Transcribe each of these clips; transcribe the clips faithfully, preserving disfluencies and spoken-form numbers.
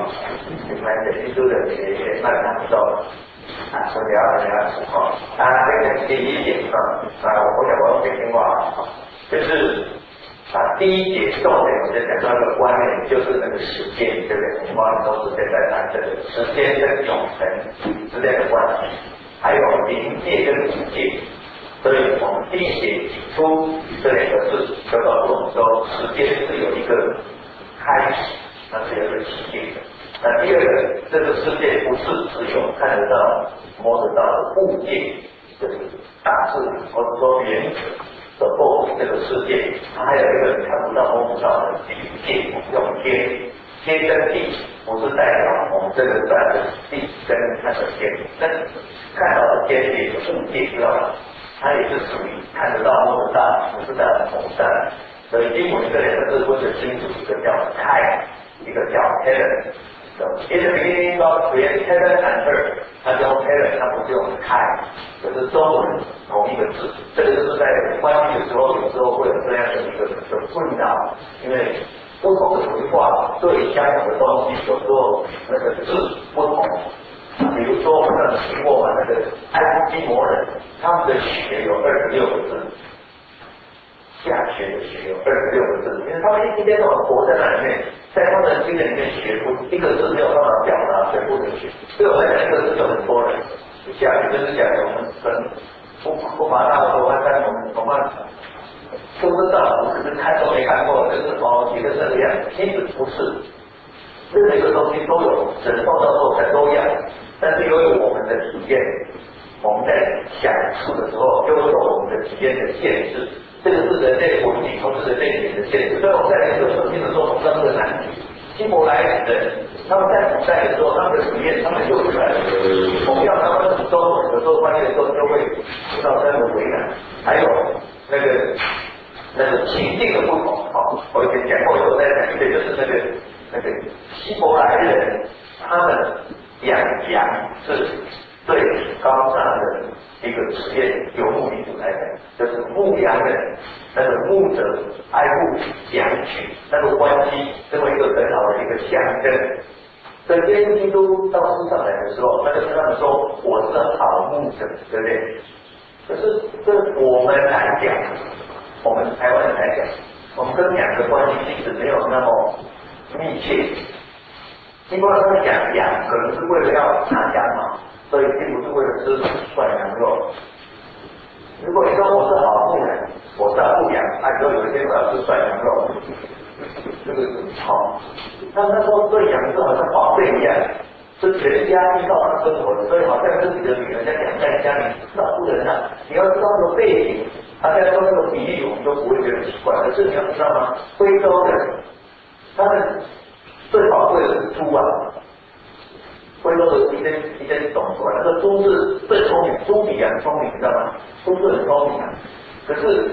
你们的基督的这些慢感受啊，所以要大家知道。啊，这个第一点啊，啊，我讲过北京话，就是啊，第一节重点我就讲到一个观念，就是那个时间，对不对？我们都是在在谈这个时间跟永恒之间的关系，还有临界跟无界。所以我们第一节提出这两个字，就告诉我们说，时间是有一个开始，那是有一个起点的。那第二个，这个世界不是只有看得到、摸得到的物件，就是大自然或者说原子所构成这个世界，它还有一个看不到、摸不到的临界，用天。天跟地不是代表我们这个站的地跟那个天，但看到的天也是物界，知道吗？它也是属于看得到、摸得到，不是在同在。所以英文这两个字或者清楚，一个叫开，一个叫 heaven。In the beginning God created heaven and earth， 它叫 heaven， 它不是用开，可是中文同一个字。这个就是在翻译的时候，有时候会有这样的一个的困扰，因为不同的文化对相同的东西，有时候那个字不同。比如说，我们听过嘛，那个爱斯基摩人，他们的血有二十六个字，下雪的雪有二十六个字，因为他们一天到晚活在那里面，在他们的经验里面学不一个字没有办法表达全部的学，对我来讲一个字就很多人。下雪就是讲我们很不不麻辣的湾山，我们我们都知道，我只是看都没看过，就是哦一个这个样，其实不是，任何一个东西都有神创造之后才都样。但是由于我们的体验，我们在享受的时候，就会受我们的体验的限制。这个是人类文明或是人类语言的限制。所以我们在研究圣经的时候，碰到这个难题。希伯来人他们在古代的时候，他们的体验，他们就出来了。我们要他们从中文有时候翻译的时候，就会遇到这样的为难。还有那个那个情境的不同，好，我以前讲过，我再讲一遍，就是那个那个希伯来人，他们养羊是最高尚的一个职业，游牧民族来讲，就是牧羊人，那个牧者爱护羊群那个关系，成为一个很好的一个象征。所以耶稣基督到世上来的时候，那就跟他们说：“我是好牧者，对不对？”可是对我们来讲，我们台湾人来讲，我们跟羊的关系其实没有那么密切。希望他们养羊，可能是为了要拿羊毛，所以并不是为了吃涮羊肉。如果你说我是好牧人，我照顾羊，那你说有一天我要吃涮羊肉，这个好。他们那时候对羊是好像宝贝一样，是全家依靠他生活的，所以好像自己的女儿在养在家里照顾人啊。你要知道这个背景，他在说那个比喻，我们都不会觉得奇怪。可是你要知道吗？非洲人，他们最宝贵的是猪啊。非洲的一些一些种族啊，那个猪是最聪明，猪比羊聪明，你知道吗？猪是很聪明啊，可是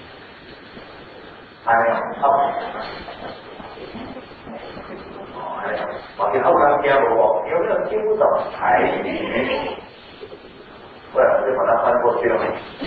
还没有好。哎呀，我给后来听我，有没有听不懂台语？不然我就把它翻过去了。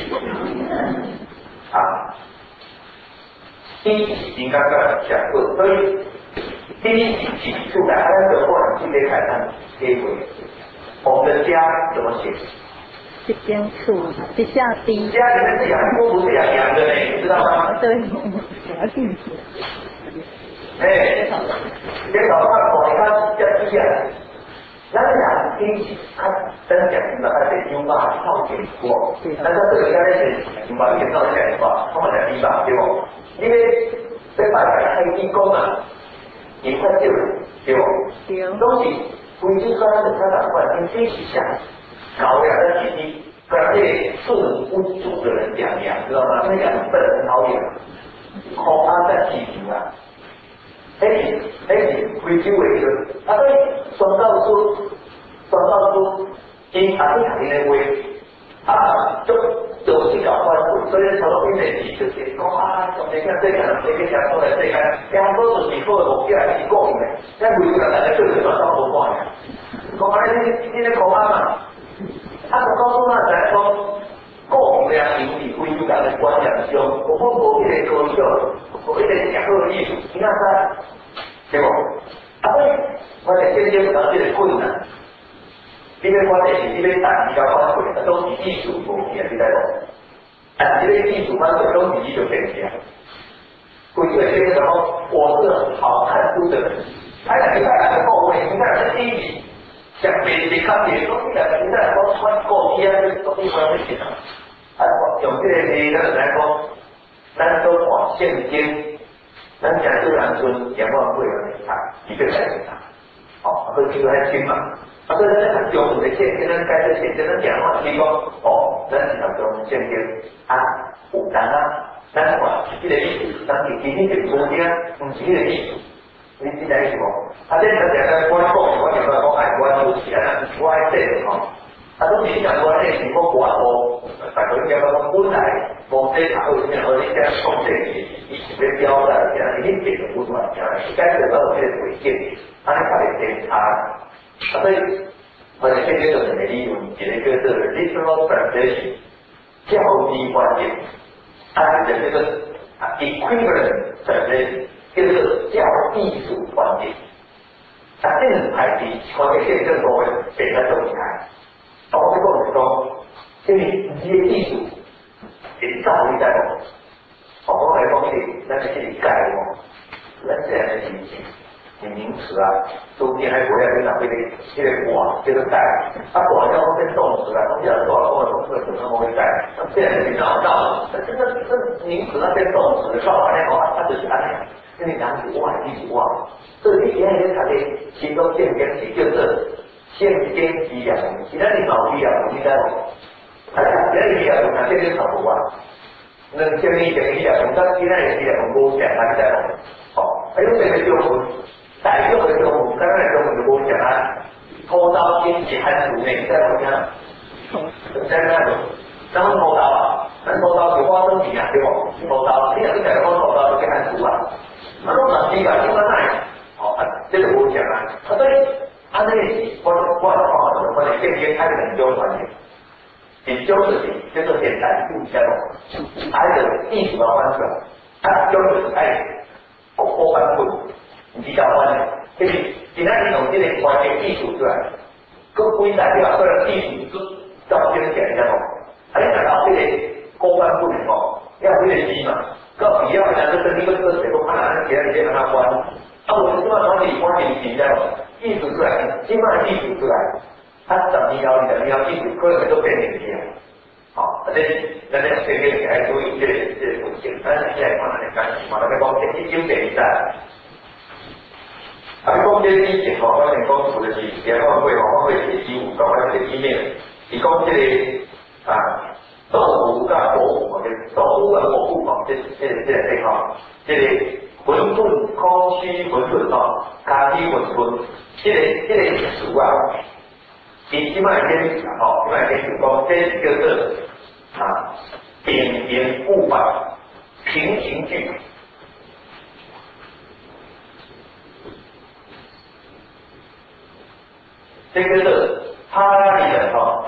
啊，第一集已经刚刚讲过，所以第一集提出来，按照过来今天看看结尾，我们的家怎么写？ 一间厝，一下低。 家里面是养猪，不是养羊的呢，你知道吗？ 对，我要进去。 哎，这老大我他叫鸡啊，那两天他真讲明白，他是牛马靠前过，但是这个家是牛马也靠前过，他们讲牛马对不？因为这把他开地工啊，一块就对不？对。东西规矩说是他两块，跟自己想搞两个弟弟，跟这个顺不住的人养养，知道吗？那养笨很好养，靠他在继承啊。哎哎，规矩为准，啊所以双道书，双道书，因啊你行的话，啊就就去搞关注，所以从后面的就是讲啊，从这个这个这个讲出来这个，两个都是做的目标是讲的，但为什么大家就是双道不管呀？讲啊你你你讲啊嘛，啊就告诉他来说。讲良有理，规矩讲的观念上，我们无迄个高效，无迄个讲好意思，你看噻，对不？啊，所以我哋这你接触到这个困难，你要发展是你要谈，你要发挥，啊，都是艺术无去啊，你知无？但这个艺术发挥都是你就变起来。过去这个时候，我是好看书的人，哎呀，你看哪个够位？你看这第一集，像别别看别东西来，你看我穿过去啊，这东西不要去讲。啊，用这个例子来讲，咱都看圣经，咱讲这两尊阎王会有点差，一个在点差，哦，所以这个还轻嘛。啊，所以咱看中文的圣经，咱改这圣经，咱讲话是讲，哦，咱是讲中圣经啊，有单啊。咱看这个意思，咱是今天是无听，唔是这个意思，你知道意思无？啊，这咱讲咧，我讲我讲到讲爱我有钱啊，我爱这个吼，啊，都是你讲我这是我我我，大家讲讲本来无这查有钱，而你讲讲这个，伊是要标的，讲你这个不算，讲该得到这个违建，啊，你看你检查，啊，所以我哋这个就是利用一个叫做 literal translation 教义观点。它的这个啊 equivalent 的这个叫艺术观点，啊，这种牌子我哋现在所谓给它走起来，我们讲说，因为这些艺术是造诣在我，我来讲是咱是去改哦，咱这样的情形。你名词啊，中间还国家领导这个这个广这个改，啊广要变动词啊，东西要多少多少动词可能会改，那现在你闹闹，那这个这名词那变动词，搞完了话，它就是安尼，因为两句话一句话，这个你现在看的其中现跟是叫做现跟几两，其他你脑力啊，你知道吗？哎呀，现在你啊，看这个差不多，那现在你讲一两，但其他人一两不讲，他知道吗？哦，还有这个就我。在用的时候，我们刚才跟我们的播讲啊，偷刀先起寒暑内，在怎么样？在那种，然后偷刀啊，那偷刀有花生米啊，对不？偷刀，你想你讲的偷刀就寒暑啊，那种冷气啊，就在那里，哦，这个我讲啊，啊对，啊那个我我的话怎么说呢？间接开冷纠环境，你纠的叫做简单不相同，还有艺术的方式，它就是哎，我我反复。比较关的，就是今仔日用这个关键艺术出来，各归代表个人艺术到这个点上哦。啊，你讲到这个公关部门哦，要这个机嘛，个比较呢，就是一个个谁都看哪个别人先让他关，啊，我们希望从你关键点上艺术出来，起码艺术出来，他怎么样怎么样艺术，个人都变年轻了。好，而且咱哋这个还注意这个这个风险，但是现在看来讲，马上要讲这些经典赛。啊，讲这以前吼，我哋讲除了是联欢会，联欢会是几乎搞翻这里面，是讲这个啊，动物甲博物或者动物跟博物吼，这这这个地方，这个混沌空虚混沌吼，咖喱混沌，这个这个词啊，伊即摆解释吼，即摆解释讲，这是叫做啊，扁平物法平行句。这个是他里的哈，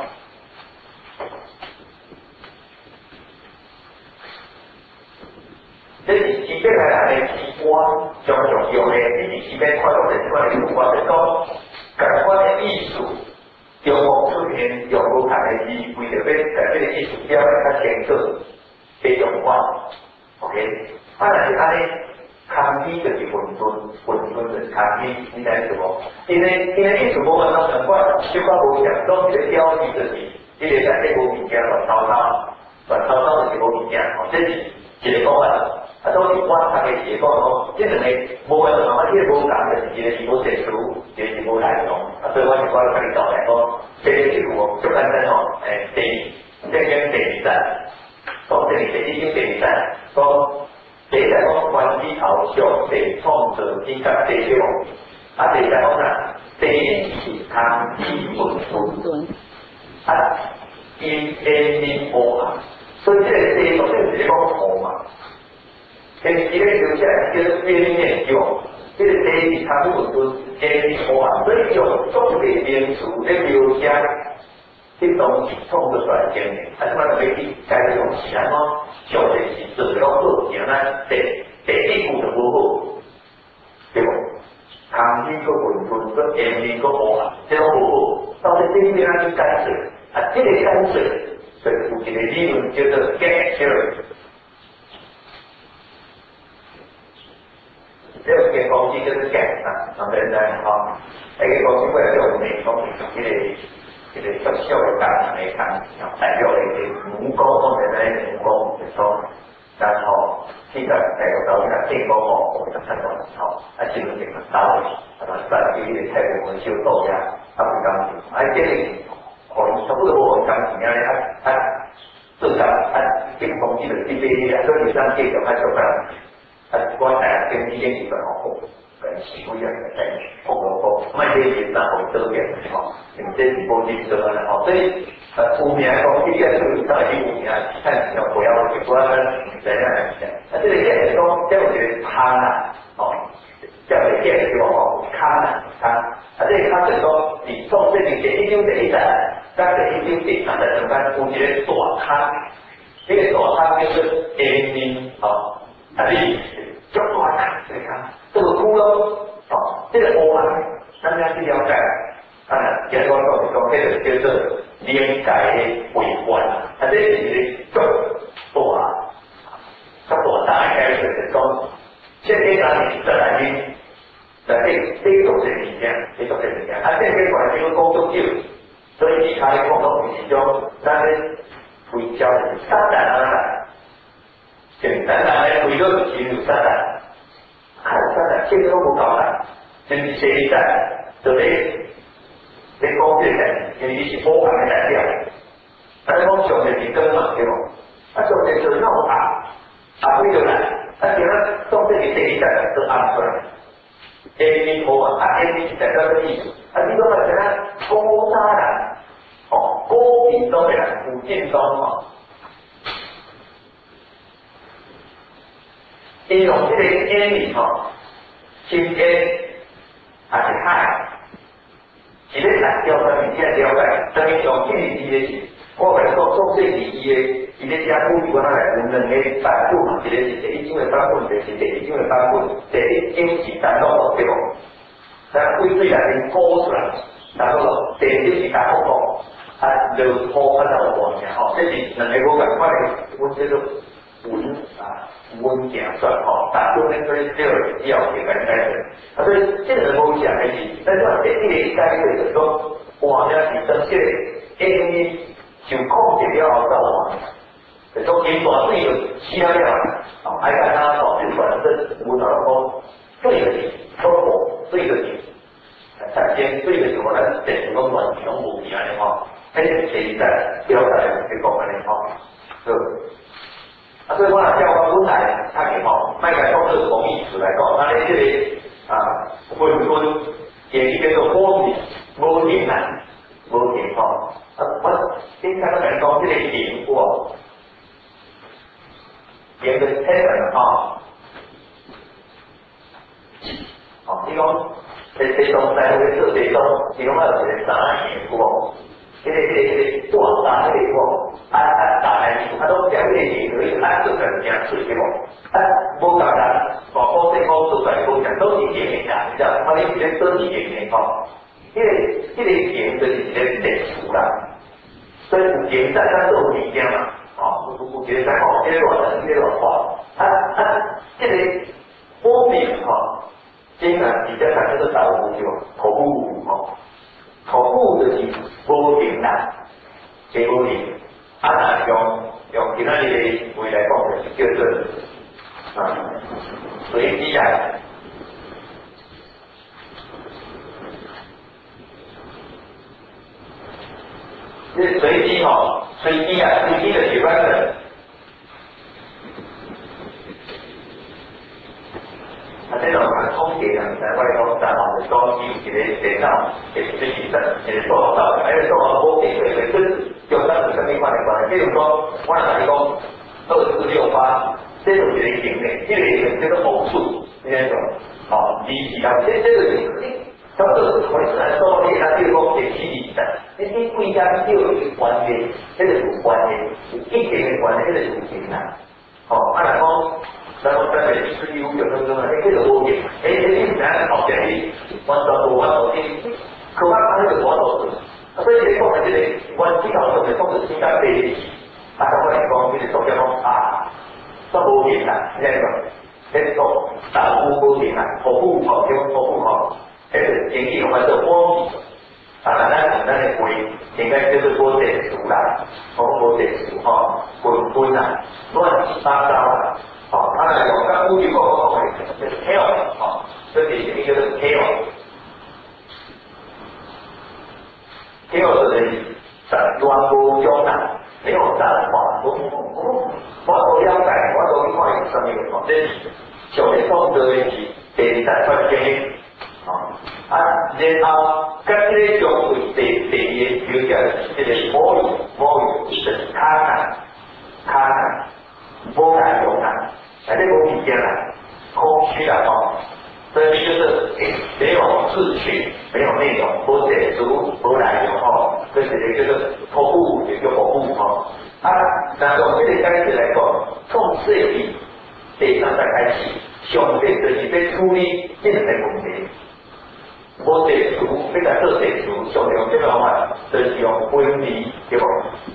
这是基本来的机关常常用的，这是基本看到的这款的有关的讲，感官的艺术，用我出现用舞台的是为了要在这个艺术表演较清楚的用法 ，OK， 啊，但是安尼。空气就是混沌，混沌就是空气，你知什么？因为因为艺术部分当然怪，就怪无讲，拢一个标记就是，一个在这个物件乱糟糟，乱糟糟就是个物件，哦，这是一个讲法。啊，都是我读的是讲讲，这两个无个嘛，这个无讲的是一个是无写书，一个是无内容，啊，所以我是我跟你讲来讲，这个是我就简单哦，诶，第这跟第三，讲这里第一跟第三，讲。第一个讲关机头上地创造之甲地表，啊，第二个讲啥？地是空气混沌，啊，因天面乌暗，所以这个地表就是讲土嘛。天时咧留下来叫做边面用，这个地是空气混沌，天面乌暗，所以用重地名词咧描写这东西创造出来的经验，啊，什么都可以改用起来吗？小的是做了好，然后第第一步就不好，对不？ 空气个混沌，个烟面个乌暗，这种无好，到底这边啊去干水，啊，这个干水，所以有一个理论叫做 gas theory。这个给空气就是 gas 啊，上边在哈，那个空气为了叫美空气，这个这个小小的干来看，代表的一个母沟方面的母沟就说，然后这个那个到那电沟哦，我们看到好，啊，这个这个道理，啊，在这个太空文修道呀，啊，不钢琴，啊，这个哦，差不多我钢琴啊，啊啊，至少啊，这个空气的这些啊，所以上这个还是干。啊，我大跟以前基本上跟习惯一样的概念，红萝卜，卖这些然后周边吼，因为这是波金车的吼，所以呃，有名讲这个是当然有名，看起来不要结果呢，怎样来讲？啊，这个建是讲，这有一个汤啊，哦，这个建是讲哦，汤啊汤，啊，这个汤是说你从这里一丢这一站，但是一丢这上的中间有一个大汤，这个大汤就是 A 面哦。啊，你就大看，你看这个窟窿，哦，这个乌啊，咱们要去了解。啊，简单讲是讲，这个叫做连界的微观，啊，这是一个足大啊，较大大概就是讲，这个当然在内面，在这这种是物件，这种是物件，啊，这个环境的工作少，所以其他的讲都是种，咱咧会教的是简单啊。简单来为了进入三代，看三代这个都不高的，就是这一代，就你你讲这个，因为你是波盘的代表，但是讲上面是根嘛对不？啊上面就是那么大，啊会就来，啊其他中间的这一代都按出来 ，A B 波啊，啊 A B 是代表个意思，啊你讲什么高沙啦，哦高频中的附近中哦。因用这个 A 里吼，新 A 还是海，一个海钓上面现在了解，等于用这个伊个是，我跟你讲，做这个伊个，伊个加固如果咱来有两个版本嘛，一个是第一种的版本，一个是第二种的版本，第一种是单独对不？咱规水内面鼓出来，然后第二种是单独鼓，啊，落土啊，然后换嘅吼，这是两个我共款的，我这个文啊。温点算哦，大部分都是只有要给大家的，啊，所以这个东西啊，还是，但是话这个应该是说，哇，要提升这个 A M 就控制了后到哇，就说因大水有需要了，啊，还看它导致本身无脑讲对的是脱火，对的是产生对的是我们电子工软体用无一样的话，还是谁在标在去讲的哈，是。啊，所以我若叫我本来他给吼，卖个用这个同义词来讲，那你这个啊，混沌也叫做波比，波比难，波比吼，啊，我先看到人讲这个盐哇，盐的成分哈，哦，你讲这这种在会做这种，你讲我有一个啥盐哇？这个这个这个做大这个话，啊啊大来啊都表面也可以，啊做成这样子对不？啊，无当然，我我这个做出来讲都是盐的呀，知道？我哋这个都是盐的吼，这个这个盐就是一个基础啦，所以有盐在咱做物件嘛，哦，有有盐在吼，这个乱人这个乱话，啊啊，这个波比吼，经常比较讲叫做导物对不？头部吼。头部就是无形啦，即无形。啊，那用用其他的话来讲，就是叫做啊随机啊。这随机吼，随机啊，随机的习惯的。啊，这种啊，空气啊，在外头在往的高机一个电脑，也是实证，也是做好到的。还有做好空气对对，就是有当时生命化的关系。比如说，我来讲二四六八，这种是零的，这个叫做偶数，那种哦，离奇啊，这这个是你，它这个可以来说，你它比如讲电气离的，你你贵家就有一关系，这个有关系，有一点的关系，这个是零啦。哦，啊来讲。 然后在美是有有那个，哎，这个我给，哎哎，你哪个好建议？我做我做的，可我他那个我做的，所以你讲的这个，我最后做的都是新加坡的，啊，我来讲，就是做这种啊，做无钱啦，这个，这做大户无钱啦，服务好，这种服务好，哎，经济我们做光米，啊，咱咱咱的贵，应该就是多点熟啦，多多点熟哈，滚滚啦，乱七八糟啦。好，当然我刚呼吁过，我会就是 tail， 好，这里一个是 tail，tail 是在端波中啊，没有淡化，我我我我了解，我都看有什么个哦，这上面讲到的是第三块经，啊，啊，然后跟这个中位第第二就叫这个母语，母语是卡卡卡卡，母卡中啊。哎，这个体现了空虚了哦，所以就是没有秩序，没有内容，不解读，不来由哦，这是就是托付，也就服务哦。啊，那从这个开始来讲，从这里第三代开始，上帝就是在处理现实问题。不解读，这个做解读，上帝用这个方法，就是用分离，对不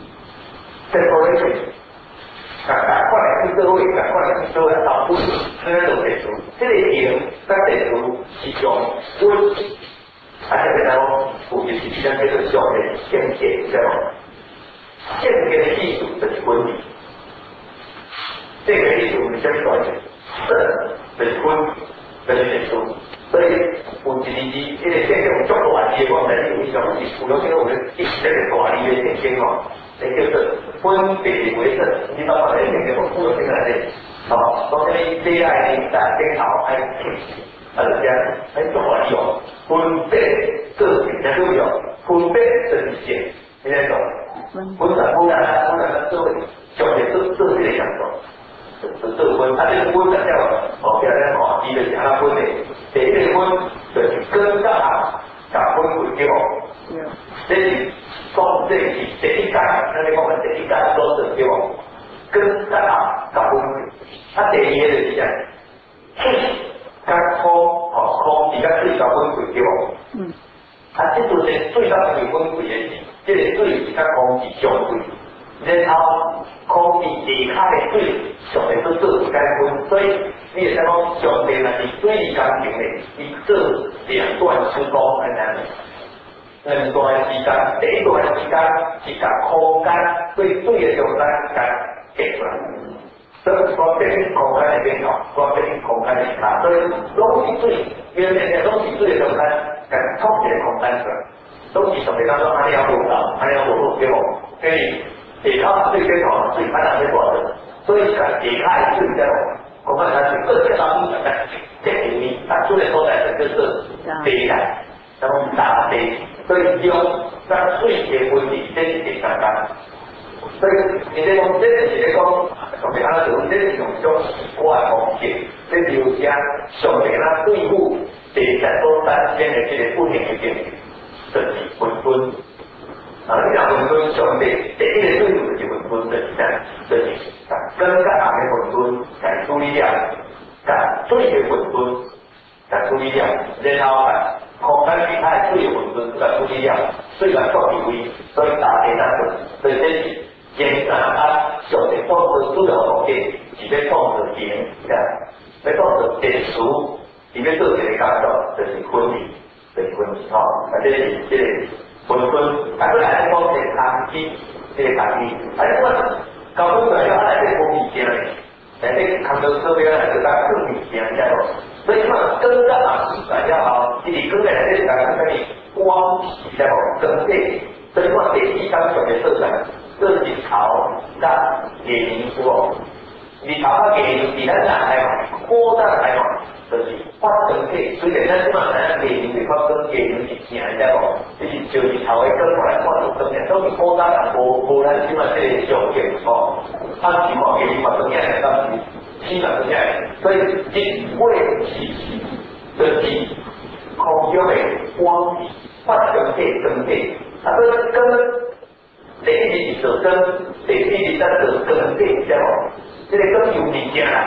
？separation。赶赶快来去社会，赶快来去社会导出那种解除，这个型在解除其中温，而且然后有一些像这个小的献血，知道吗？献血的艺术就是婚礼，这个艺术是什么概念？这就是婚，这是解除。所以有一支这个献血有足多万的光在有影响，有有些我们一直在大力的献血哦。也就是分别为圣，你到底那个不能进来的，好，所以这样的在电脑还呃这样，哎，中华利用分别这两个有分别这一些，你知道吗？分散分散啊，分散的社会，小学这这这个样子，这这分，它这个分散掉了，哦，不要再搞，一个讲它分的，第一个分就是跟上啊，打分为给我，这是。讲这是第一间，那你讲第一间都是对不？跟大家搞分开。啊，第二个就是讲，甲空哦空而家水搞分开对不？嗯。啊，这就是水甲水分开的是，这个水是甲空气相对，然后空气下骹的水上面都做一间分，所以你会讲上面若是水感情的，伊做两段施工很难。两段时间，第一段时间是甲空间对水的中间甲隔出来，所以说这边空间里面哦，说这边空间里啊，所以拢是水，原来的拢是水的中间甲冲一个空间出来，拢是上面当中安尼样无道，安尼样无路对无？所以下骹水跟头水安那在大的，所以甲下骹的水在我们看是各个当中的这里面，它水的所在就是地来，然后大地。所以用在水的问题，这是第三单。所以你在讲，这是在讲，上面安怎这是用一种习惯方式，这就是讲上面啊对付第三多单间的这个不平的变化，就是分分。啊，你讲分分上面第一个对付就是分分的，就是跟甲人的分分来处理掉，甲水的分分来处理掉，然后啊。空间其他水混沌在处理了，虽然做地位，所以大地当中，所以这是延展啊，上帝创造主要目的是要创造人，要创造特殊，是要做一个工作，就是分离，就是分离吼，啊，这是这个分分，啊，过来讲这个空气，这个空气，啊，你看高中材料来这个物件嘞，但这个空中车标来这个更物件，你知道？所以嘛，跟甲啊是材料吼，伊伫跟来这个讲跟你光体在无跟这，所以话第一张上面色彩，这是潮甲野营有无？你潮甲野营是咱哪来嘛？扩大来嘛，就是发跟体，所以咱即嘛咱野营是发跟野营是正在无？就是就是潮的跟过来看到跟的，都是扩大啊，无无咱即嘛这个条件吼，啊是嘛野营发跟起来当时。基本是这样，所以因为气息的气空中的光体发生这更体，啊，所以跟第一是做跟，第二是在做更体，知道无？这个更有物件啦，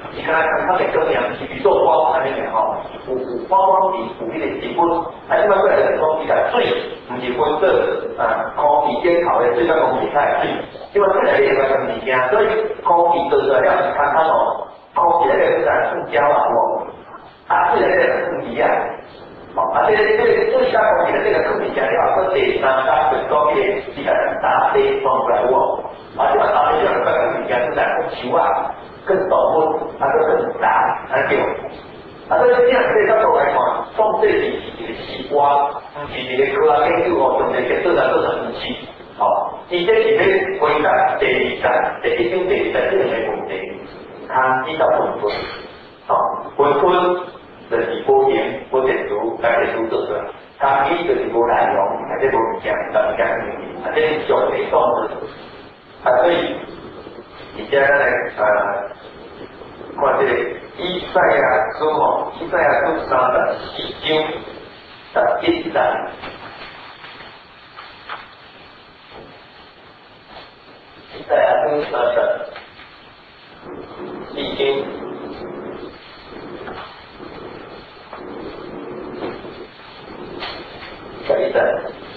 你看看它的更阳气宇宙光安尼个吼，有有光光是有迄个气分，啊，即摆过来就讲伊个水，毋是分做啊空气煎烤的水甲空气菜水，即摆过来另外一物件，所以空气做出来了是看看哦，空气那个是塑胶啊，无，啊，水那个是空气啊。哦，啊，这个这个最下空气的这个空气材料，说第三加最高的是个大地放出来哦，啊，这个大地这样个空气材是在空球啊，更保温，啊，这更大，啊对，啊，所以这样对角度来看，放这里是一个西瓜，不是一个科学研究哦，用这个做来做成武器，哦，伊这是咧回答第二站、第一种、第二站这两个问题，它知道分分，哦，分分。就是保险、保电图、来电图做出来，它伊就是无内容，而且无物件，但物件啊，这是上袂讲的。啊，所以而且咱来呃，看这个以赛亚书吼，以赛亚书三十四章十一节，以赛亚书三十四章。第一站，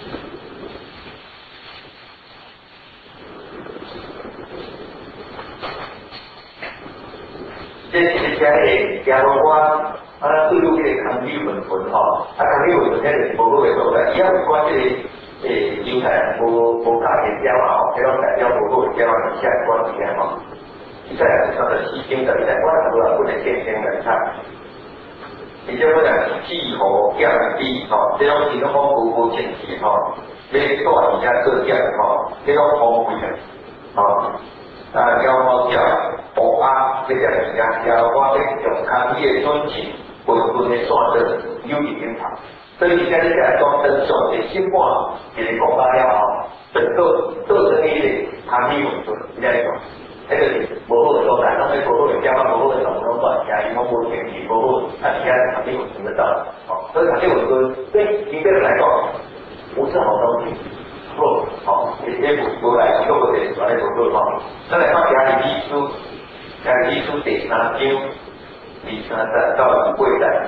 这是一家的家伙我啊，对入这个空气混混吼，啊，空气混混这就是无好的所在，伊也有关这个诶犹太人无无教的鸟啊吼，这种代表无好的鸟啊，下关起来吼，现在是三十四章十一节，我差不多不能见先来看。而且我讲气候降低吼，这种是拢讲无无清气吼，你带而且做降吼，这种风贵的吼，啊，鸟猫叫、乌鸦这些物件，然后我咧用空气的准情，分分的线针有一点长，所以现在你来讲真相的新话，一个讲到了吼，做做成一个空气混沌，你来讲。迄个是无好的所在，拢迄无好的鸟啊，无好的动物拢乱吃，伊拢无天气，无好，啊，其他肯定会听得到，哦，所以肯定会说，对一个人来讲，不是好东西，不，好，这些不无来做过的，把那不做好。再来看家里历书，家里历书第三章，第三章到第八章。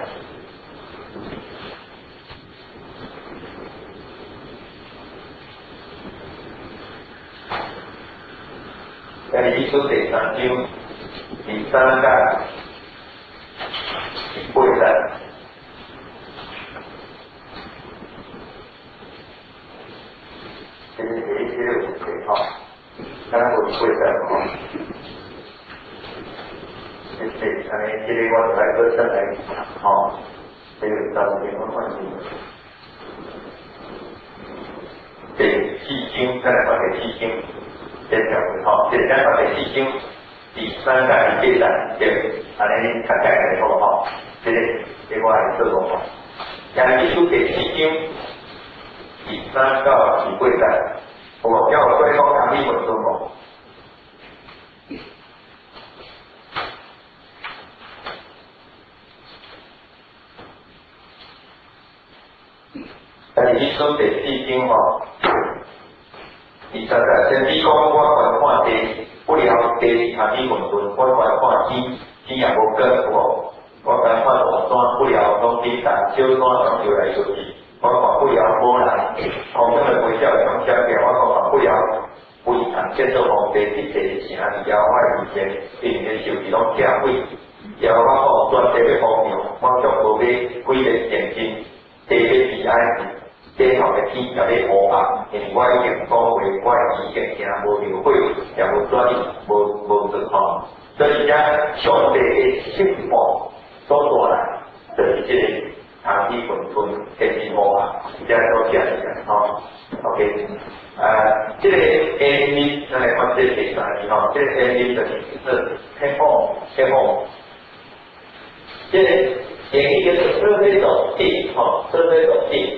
在历书第三章第三章第八章，这是第第六节哈，刚刚我第八章哈，这是安尼，这个我来个上来哈，这个到这个关系，第四章再来看第四章。这条吼，这讲法第四章第三章第八章，对，安尼大概来讲吼，这个这我来做讲法。讲历书第四章第三到第八章，我叫我对讲讲历文做讲。讲历书第四章吼。第三个，先比讲我观看地，不了地是空气混沌，我观看天，天也无光无，我观看大山不了拢地大，小山拢游来游去，我看不了波澜，空中的微笑从相片，我看不了非常建筑皇帝一地城里妖怪以前，并且受其拢社会，然后我看专地要荒谬，我将无买几个现金，地要悲哀。街头的天也咧乌暗，因为我已经讲过，我的意见行无流血，也无转移，无无准吼。所以讲上帝的幸福所带来，就是这个空气混沌、天气乌暗，这都这样子吼。OK， 呃，这个 A 米，咱来看这第三个吼，这个 A 米就是是天风天风，这个演一个是社会走地吼，社会走地。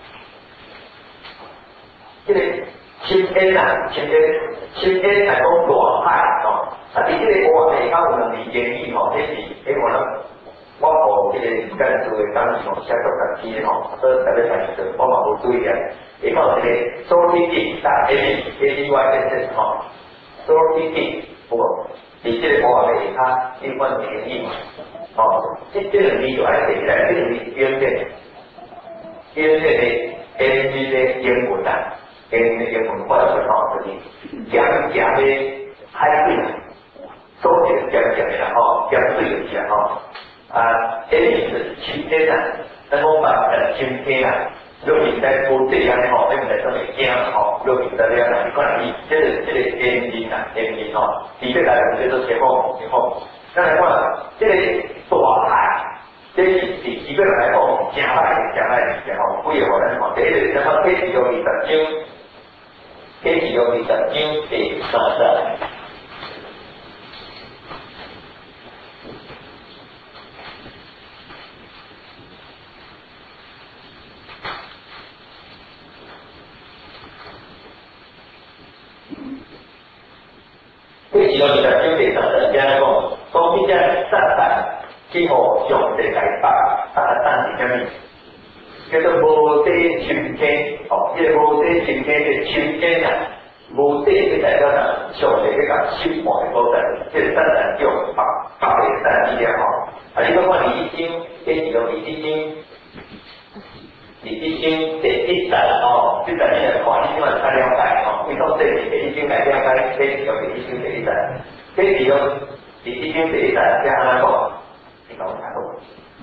这个新天啊，新天新天来讲大海吼，啊，伫这个乌下较有两字建议吼，这是迄我咱我学这个干事的当时吼，写作家己吼，所以特别才是我嘛无注意啊。伊讲这个收听地打 A B A B Y S S 吼，收听地有无？ 你这个波内它一般免疫嘛，哦，这这两字就爱写起来，这两字渊源，渊源的 N G 的英文啊 ，N 的英文我就不讲这里，讲讲的海水，所以讲讲的啦吼，讲水就是啦吼，啊 ，N 是秋天啊，咱讲把呃秋天啊。如果在做这样的吼，你们在上面惊吼，如果在这样的，你看你这个这个 N 字啊 ，N 字吼，的确来讲叫做前后前后。咱来看这个大海，这是基本来讲，正海正海正吼，几个咱看，第一个咱讲天气有二十章，天气有二十章第三十。这是讲二十九第三十，讲来讲，讲比较散散气候上的台北，啊，当是啥物？叫做无底秋天，哦，这个无底秋天的秋天啊，无底就代表啥？上的迄个湿滑的所在，这个散散叫北北的散气了吼。啊，你讲看你已经，这是讲你已经。你已经第一站哦，这站你来看，你今晚才了解哦。你讲这是已经来了解，这是讲已经第一站，这是讲你已经第一站，这安怎讲？你讲我看懂？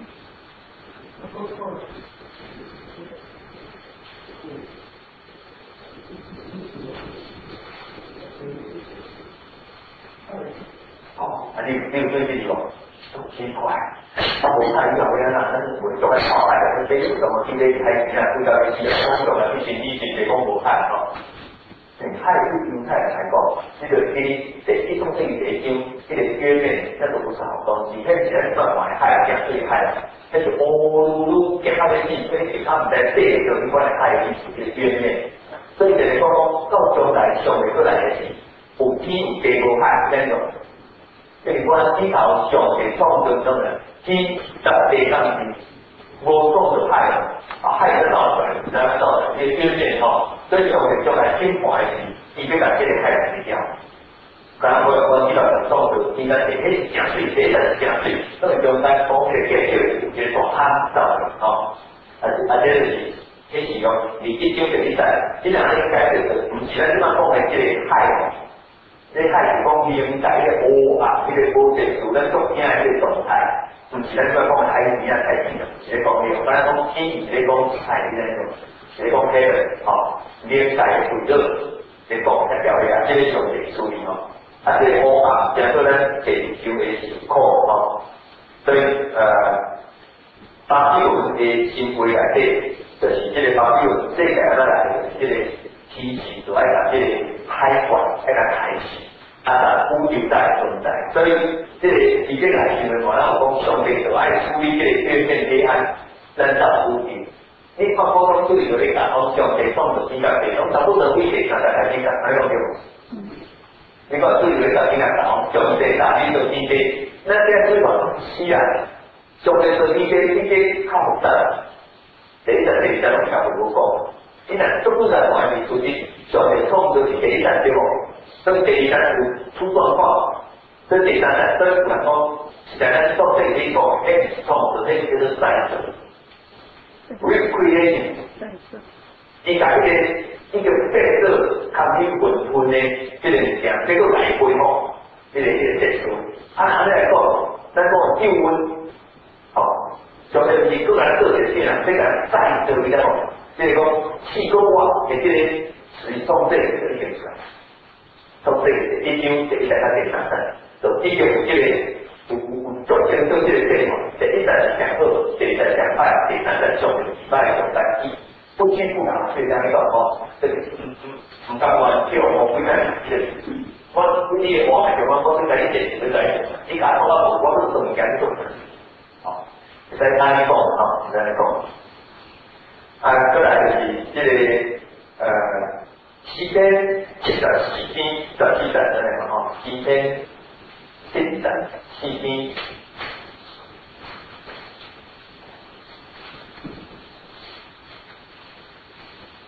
哦，啊，你你有对这个哦，都奇怪。啊，我看以后要哪，但是我做来跑来的，这有什么今天开始啊，不知道一些工作的一些一些工作看哦。嗯，海不应该来讲，这个第这一种性已经这个渊源，那都不是好东西。那既然算买海讲对海，那是乌噜噜给他的气，所以他们在这个有关的海这个渊源。所以就是讲，到将来上面过来的是有天有地无海那种。所以我天头上嘅创造中呢，天十地上是无创造海啊，海是造出来，然后造成这个渊源吼，所以上面将来天华的是，伊要把这个海去掉。刚刚我我知道创造应该是迄正水，第一是正水，所以将来讲这个结构就是大海造的吼，啊啊这就是，这是讲你一九第一代，这两个应该就是唔是咱即摆讲的这个海。这海是讲明在迄个乌啊，迄个乌质属咱做听的迄个状态，唔是咱说讲海边啊太平了，是咧讲迄个，咱讲天是咧讲海边那种，是咧讲迄个吼明在的水热，咧讲一条嘢啊，这个上是属于吼，啊这个乌啊，叫做咱地球的时刻吼，所以呃，巴比伦的行为内底，就是这个巴比伦世界哪来的这个天气，就爱甲这个海管爱甲开始。啊，宇宙在存在，所以这个以前来想的话，咱有讲上帝就爱处理这个边边黑暗，咱造宇宙。你看普通处理就你讲，讲上帝创造天甲地，讲差不多几地三十来天甲，哪用对无？你看处理你到天甲讲，上帝大地做天地，那这样对吧？是啊，上帝做天地，天地较复杂，第一站第二站拢差不多讲，你若做复杂的话，你出去上帝创造是第一站对无？所以第二站有出状况，所以第三站，所以不能讲，现在做这个地方，哎，创造这个叫做再生 ，recreation， 伊把这个一个变色、康体混混的这个物件，这个来回吼，这个这个结束。啊，安尼来讲，咱讲救温，哦，上面是个人做这些人，这个再生比较好，这个讲气功啊，也这个是从这个这个出来。从这个已经第一代到第三代，就已经有这个有有逐渐做这个变化。第一代是讲好，第二代讲歹，第三代上面失败上代意，不屈不挠，所以讲那个吼，这个唔敢玩跳，我不敢这个。我你的话就我我跟你解释在，你讲我我我是怎么讲做的？哦，在哪里讲啊？在哪里讲？啊，过来就是这个呃。时间其实时间就四站真的吼，时间四站四天。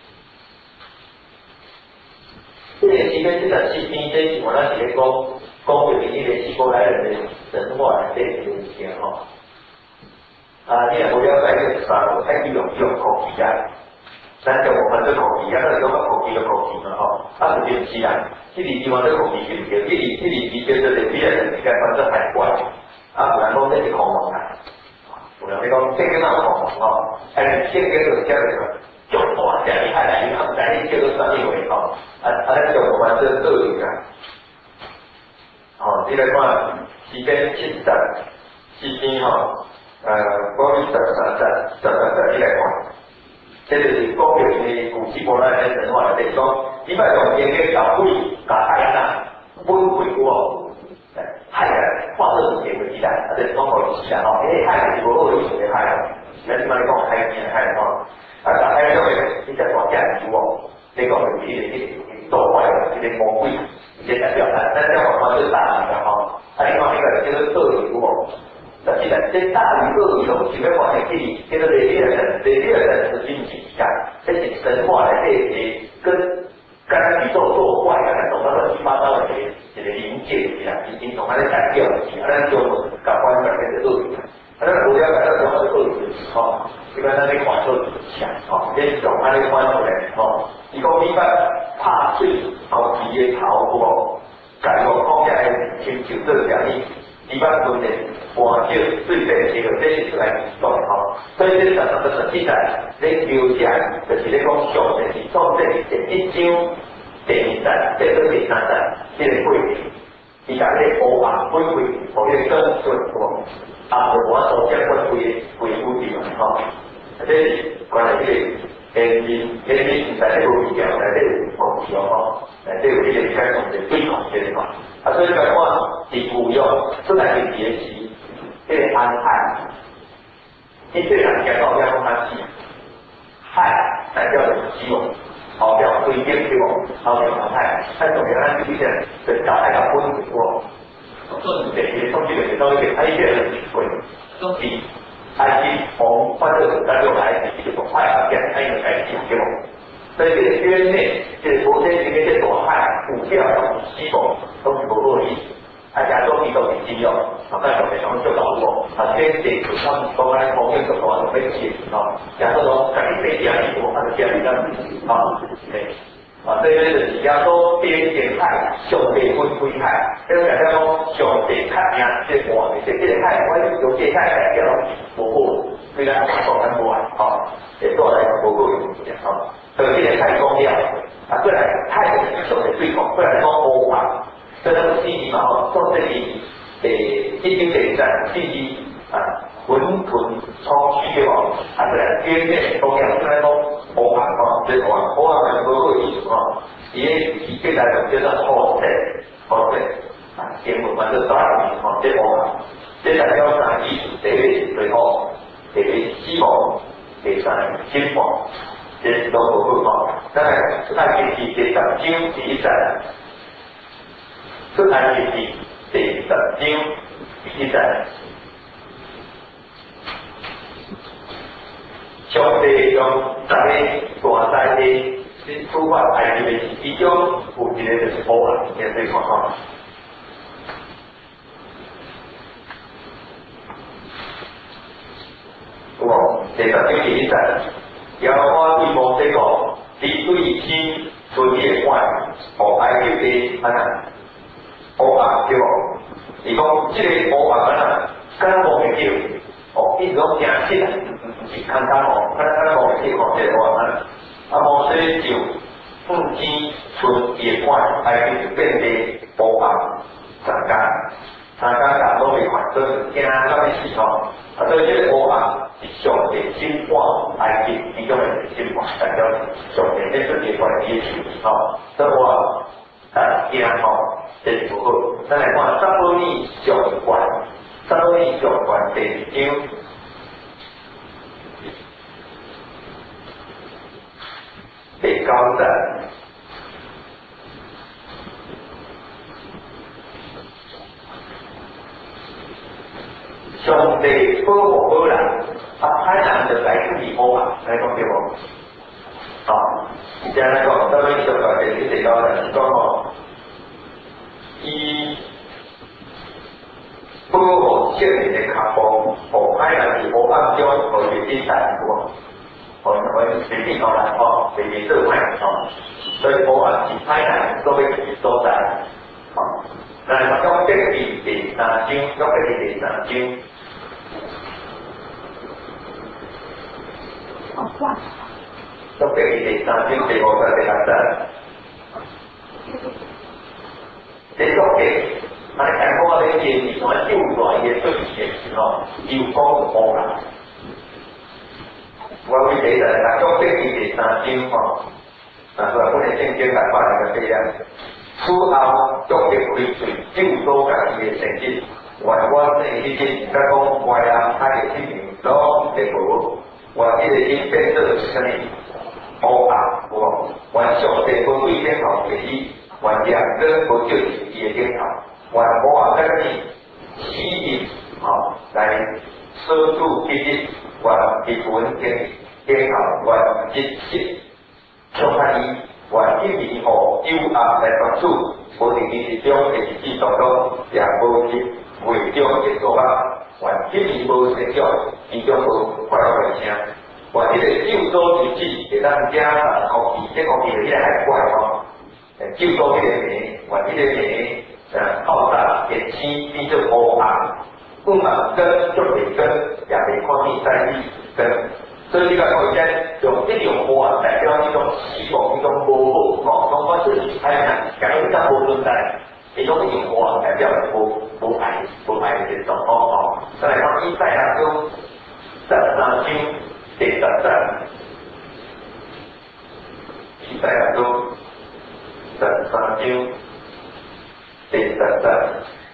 这个时间四站四天，这是我咱是咧讲讲讲就是迄个希伯来人的神话内底的物件吼。啊，你若无了解这个三个，太用用口气啊，咱就我们这口气啊，那用个口气的口气嘛吼，啊就就是啊，这个地方这口气对不对？这里这里的确是对别人应该反正还怪，啊，不然讲这是空蒙啊，有人你讲这个那空蒙吼，哎，这个就叫做就大家厉害来，你看在你叫做啥意味吼？啊啊，咱就我们这个恶语啊，哦，这个看时间七十四篇吼。呃，关于十十十十十十一来看，这就是讲到是古希伯来的神话内底讲，你摆用天个小鬼甲海啊，本回我，海啊，化作是天个时代，啊，这讲好时代吼，迄海是无好意思的海啊，咱即摆讲海边的海吼，啊，甲海种个你只大只鱼哦，你讲就是迄个迄个倒坏了，迄个魔鬼，这代表咱咱讲话就是大鱼啦吼，啊，你讲迄个叫做鳄鱼哦。但是呢，这大鱼鳄鱼拢是要看的去，叫做雷利尔神，雷利尔神是经济家，这是神话的这个跟跟宇宙作怪啊，那种乱七八糟的一个一个灵界是啦，已经从安尼改掉了，啊，咱就甲关于这个鳄鱼，啊，咱不了解到讲这个鳄鱼吼，一般咱咧看鳄鱼强吼，这种安尼看出来吼，伊讲你捌拍水后期的头无，家我讲起来亲像这样呢。一般分的换少水变这个，这是出来讲吼。所以这十十十实在，你了解就是你讲上帝是创这第一章、第二章、第二第三章这个过程，伊甲你乌红归归，互你更顺过，啊，就我所讲过规规规矩嘛吼。这是关于这个天命，天命在这个物件在这个方向吼，在这个这个开创的对抗这个嘛。啊，所以讲话是有用，出来是学习，这个安泰，你这人讲到要安息，泰代表的是希望，后表对应希望，后表安泰，但总要按这些对大家的温度，顺这些东西的都一个爱些的会，东西爱心从换这个单六来，这种快啊，变爱的爱心希望。所以这个圈内，这个昨天里面这种海股票、希望都是不落地，啊，加中你都是金用，啊，但是我们就搞过，啊，先解除他们公安方面的话都被解除啊，假设说赶紧被压抑过，他的压力那啊，对，啊，这边是假说边界海、兄弟分归海，这个讲叫兄弟海呀，这个我这这海我有界海代表不过，虽然说很不完啊，也做来不够有点啊。所以这个太重要啊！不然太手的对口，不然讲欧嘛，所以那个信息嘛吼，做这里诶，一经点赞信息啊，混沌充虚的吼，啊，不然边面重要，不然讲欧嘛吼，这欧欧嘛很多个意思吼，也以现在讲叫做好色，好色啊，英文嘛就大名吼，这欧嘛，这代表啥意思？第一是最好，第二希望，第三希望。这是都不够吼，当然，爱学习第十章第一章，出爱学习第十章第一章，上帝用十个大灾的处罚爱学习，其中有一个就是波浪，面对看吼。我第十章第一章。要我对无这个，你对心存业观，和爱叫的安那，乌红对无？伊讲这个乌红安那，敢若无会叫，哦，伊是讲正式，唔是简单哦，敢若敢若无会叫哦，这个乌红安那，啊无说就父亲存业观，爱叫变得乌红参加。大家大都会看，都是听到的时候，啊，所以这个乌红是上帝心话来记，其中的心话，代表上帝在世界关系的吼，所以我啊听吼，这是不好。咱来看撒母耳上关，撒母耳上关第一章第九章。上帝保护好人，啊，歹人就来处理好嘛，来讲对无？啊，而且来讲，咱们上个第第九章是讲吼，伊互少年的脚步，互海南是黑暗中互日子带过，互互日子互人吼，日日做歹吼，所以黑暗是海南所要去所在，吼。那么讲第第三章，讲第第三章。 哦，哇！ 讲第第三章第五十第六十。这个嘅，啊，你睇我哋嘅同埋招來嘅出現咯，要講好啦。我會記得嗱，講第第三章吼，嗱，佢話本嚟聖經嚟講係咁樣。此後，作嘅回水，照多家己嘅成績，為我生呢啲，而家講為啊，他嘅天命攏係無，我呢個已經變做什麼？黑暗無，我上帝無對天後嘅意。原兩個無就是伊個頂頭，原無在呢起因吼來守住一日，原日本頂頂頭原日時，將下伊原一年後有暗來傳出，無定伊是中的日子當中，也無是會中嘅做法，原一年無成長，伊將無快樂嘅聲，原呢個救贖日子會當加上空氣，這空氣係還怪吼。救贖迄個名，或迄個名，呃，爆炸嘅起變做黑暗，本來根就袂根，也袂看見在意根，所以呢個空間用一種黑暗代表呢種死亡，呢種無好，吼，講我自己睇下，感覺較無存在，呢種一種黑暗代表無無愛無愛嘅一種哦哦。再來講以賽亞書十三章第十節，以賽亞書十三章第十節，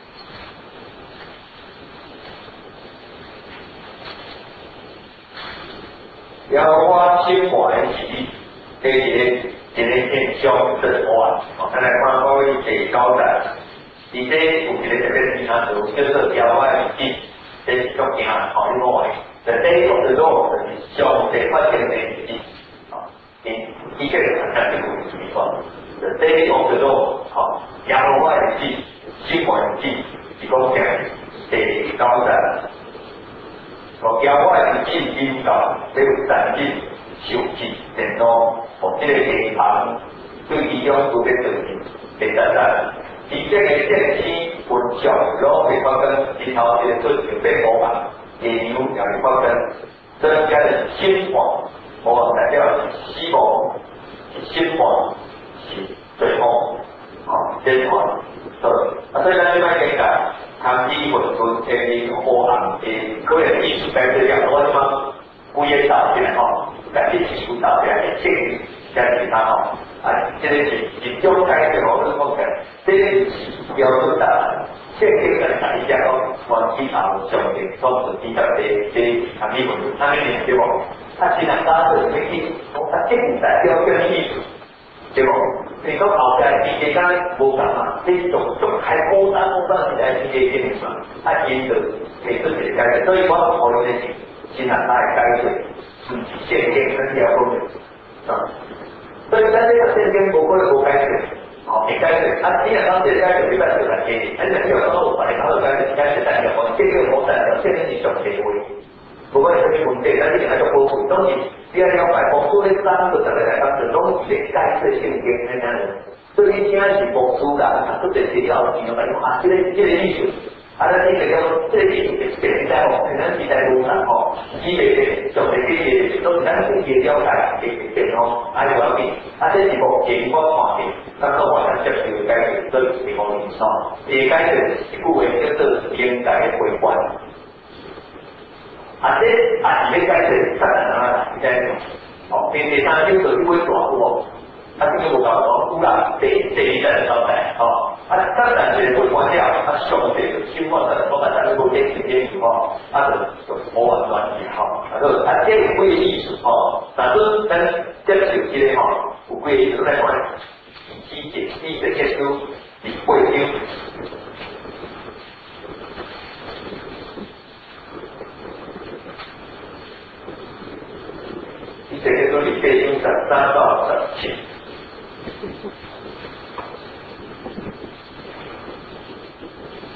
耶和華審判時，這一個一個現象是黑暗。哦，咱來看各位第九節，而且有一個特別字眼就叫做耶和華的日子，這是足驚吼，你看，就這種叫做就是上帝發現的日子。哦，因伊個人看這個情況。就這一種叫做吼耶和華的日子，審判日子，是講講第九節。講耶和華的日子臨到，你有三日受記電腦，和這個地方對伊種特別重要。第十節，以這個電星分享攏會發生，日頭這個出現變黑暗，夜牛也會發生，增加的審判，我代表是死亡，是審判。最後，哦，審判，對，啊，所以咱呢擺講講，通知混沌天明黑暗嘅可能意思，在這樣我點啊，規個道起來吼，但是起初道起來嘅證明，加其他吼，啊，這個是是種改嘅吼，是講嘅，這個是標準答案，聖經嘅大家講，黃基頭上帝所指比較嘅嘅通知混沌，他們認對無？他既然打對聖經，他證明代表嘅意思。對無？你講後邊自己間無共嘛？你仲仲係高單高單時係自己經營嘛？啊，因就其實係解釋，所以我討論嘅是先人來解釋，唔是聖經嗰啲有講嘅，啊，所以咱呢個聖經冇可能冇解釋，哦，你解釋，啊，既然當時解釋你咪就係嘅，但係你又講我哋講到解釋解釋，但係我聖經冇代表聖經是上帝話，不過係啲問題，但係係個部分當然。你要了解牧師咧，三個十個來講，就攏是解釋聖經嗰啲人。所以你聽是牧師啦，啊，都係寫了字，我講啊，這個這個意思，啊，咱呢個叫做這個意思係現代吼，咱時代路上吼，以前嘅上帝嘅嘢，都是咱自己了解嘅嘅吼，啊，有要緊，啊，這是目前我看嘅，咱都話咱接受嘅解釋，都是方面上，而解釋一句話叫做現代嘅規範。啊！這啊是要解釋殺人啊，你知唔？哦，第第三章就你會大有無？啊，這個無夠講，有啦，第第二章交代，吼，啊，殺人就會完了，啊，上帝就審判殺人，我講殺人無解釋嘅時候，啊，就就無完全是吼，啊，就啊，這有幾個意思吼，但是咱接受這個吼，有幾個意思來看，以前以前結束是八章。這個都是八章十三到十七。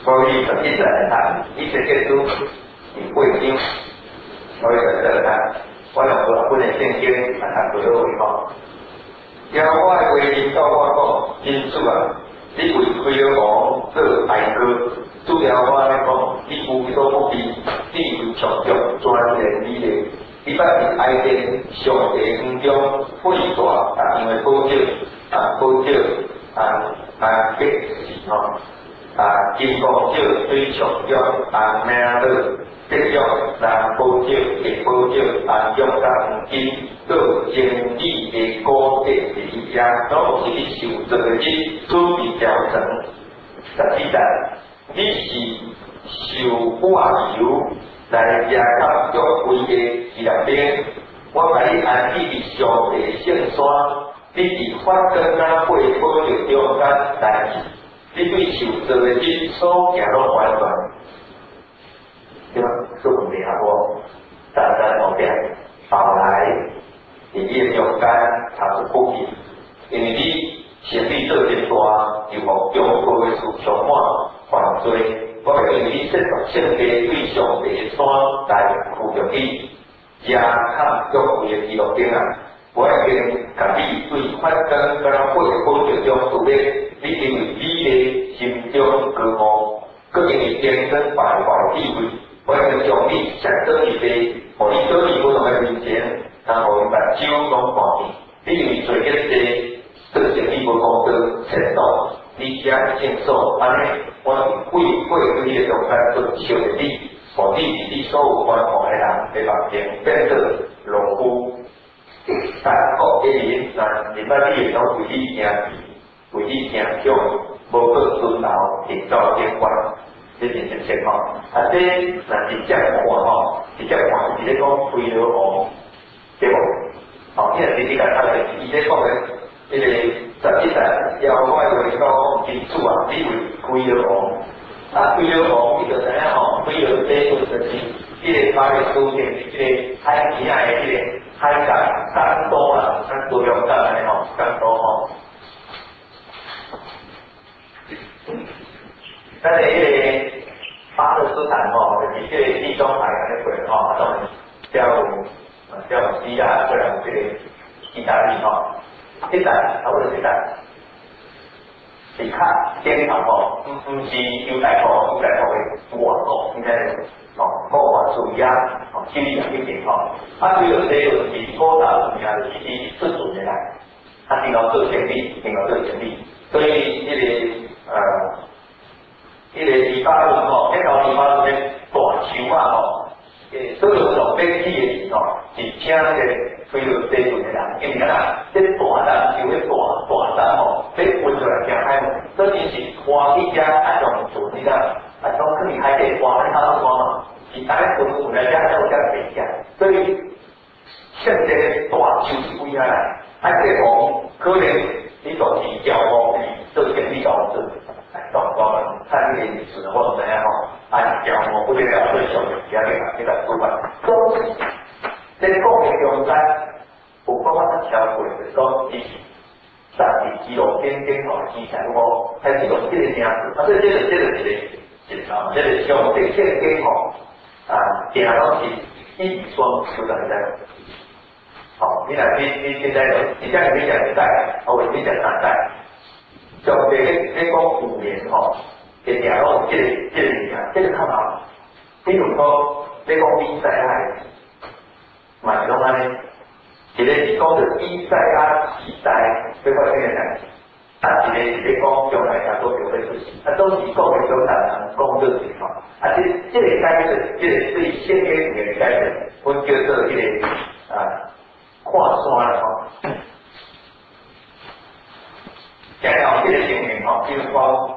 所以就一直来谈，一直结束以贵经，所以就来谈。我用过本的圣经来谈几个位吼。要我的为人教我讲，因此啊，你为开了王做大哥，主要我来讲，你无所不备，你为强强专人理念，你捌是爱见上帝园中伟大大样的宝石啊，宝石啊啊结实吼。啊，金光石最强用啊，名乐这种啊宝石的宝石啊，用黄金做精美的高级礼也，都是你受造的准备调成。实际上，你是受我由来加到约会的两边，我把你安置伫上帝圣山，你伫发根啊会宝石中间来。你对受造的因所行拢完全，对吧？说问题下无，单单后边后来，伫你的中间它是不平，因为你成立做真大，又互中国的事充满犯罪，我要因为你设立圣地对上帝的山来附着你，加看约会的记录顶啊！我已经甲你对发根甲会保证中处理。你因为你的心中高傲，佮因为天生败坏智慧，我已经将你set到一地，互你做你不同的面前，然后把手拢看见。你因为做迄个做生意无讲做程度，你也承受安尼，我是会会对你的中间做小的你，互你是你所有关怀的人的目前变做农夫。但国一年，但明白你会拢为你行。为你行向无可尊老，提高天官，这是真情况。啊，这若直接看吼，直接看是咧讲推了王，对无？哦，因为直接甲他咧，伊咧讲咧，迄个实际上要我为讲清楚啊，你为推了王，啊，推了王，你就知影吼，推了这就是迄个八月书写迄个海边啊的迄个海港港都啦，咱多用港安尼吼，港都吼。咱的迄个巴勒斯坦吼，就是这个地中海那块吼，啊，种叫叫希腊，或者这个意大利吼，现在啊，或者现在是较健康吼，唔唔是犹太国、犹太国的外国，应该是哦，国外属于啊，哦，叙利亚那边吼，啊，主要这个是古大主要是以自主的来，啊，顶头做生意，顶头做生意，所以这个呃。迄个黎巴嫩吼，迄条黎巴嫩的大树啊吼，诶，所有上飞起的时候，是请这个菲律宾的人，因为啊，这大山树，迄大大山吼，被运出来行海门，所以是花起遮啊种做你啦，啊种可能海底花，你看到花嘛，是大家分分来遮做遮地下，所以现在的大树是不一样来，啊这个红可能你就是交往做生意导致。懂我们看这个历史或者怎样吼，按讲我不得了最小的也给他给他主管。总之，在讲的中间，有讲我超过的说是三十几路边边吼记载我还是用这个名字，啊，所以这个这个这个这个啊，这个上帝圣经吼啊，定都是一语双出的在。好，你来你你现在你现在你讲一代，我你讲三代。上帝咧咧讲五年吼，会定拢即个即个物件，即个较好。比如说，咧讲以赛亚，嘛是拢安尼，一个是讲着以赛亚时代，要看咩代志，啊，一个是咧讲将来也都有会出现，啊，都是讲嘅种大人讲这情况，啊，即即个改变，即个对现代语言嘅改变，我叫做迄个啊，看山啦吼。讲到这个情形吼，比如说，